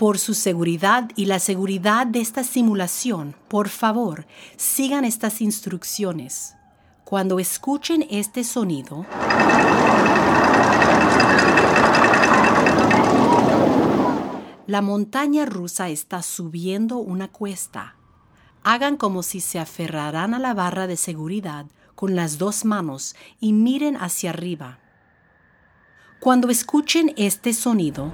Por su seguridad y la seguridad de esta simulación, por favor, sigan estas instrucciones. Cuando escuchen este sonido, la montaña rusa está subiendo una cuesta. Hagan como si se aferraran a la barra de seguridad con las dos manos y miren hacia arriba. Cuando escuchen este sonido,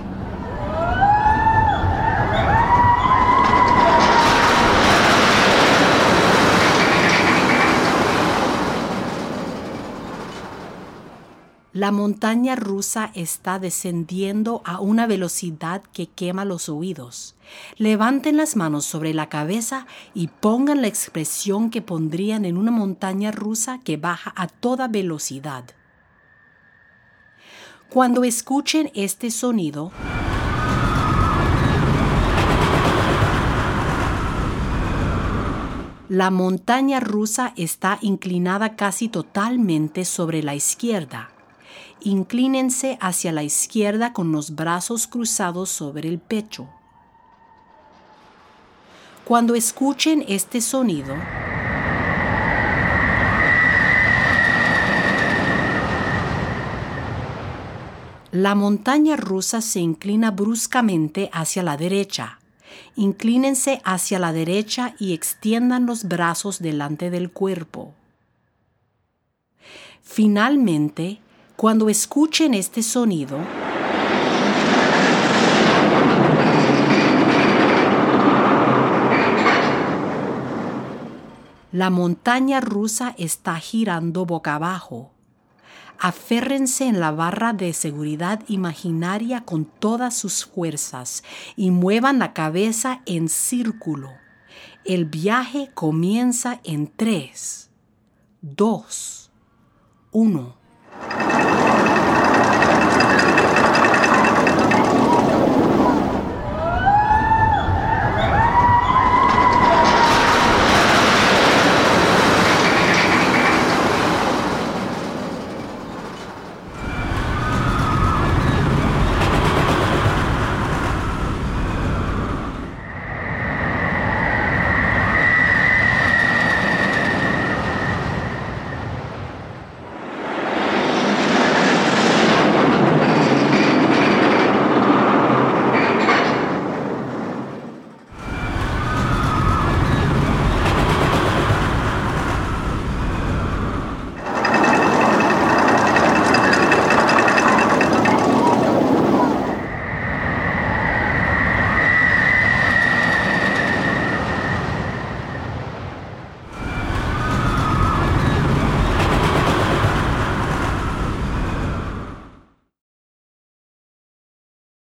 la montaña rusa está descendiendo a una velocidad que quema los oídos. Levanten las manos sobre la cabeza y pongan la expresión que pondrían en una montaña rusa que baja a toda velocidad. Cuando escuchen este sonido, la montaña rusa está inclinada casi totalmente sobre la izquierda. Inclínense hacia la izquierda con los brazos cruzados sobre el pecho. Cuando escuchen este sonido, la montaña rusa se inclina bruscamente hacia la derecha. Inclínense hacia la derecha y extiendan los brazos delante del cuerpo. Finalmente, cuando escuchen este sonido, la montaña rusa está girando boca abajo. Aférrense en la barra de seguridad imaginaria con todas sus fuerzas y muevan la cabeza en círculo. El viaje comienza en 3, 2, 1.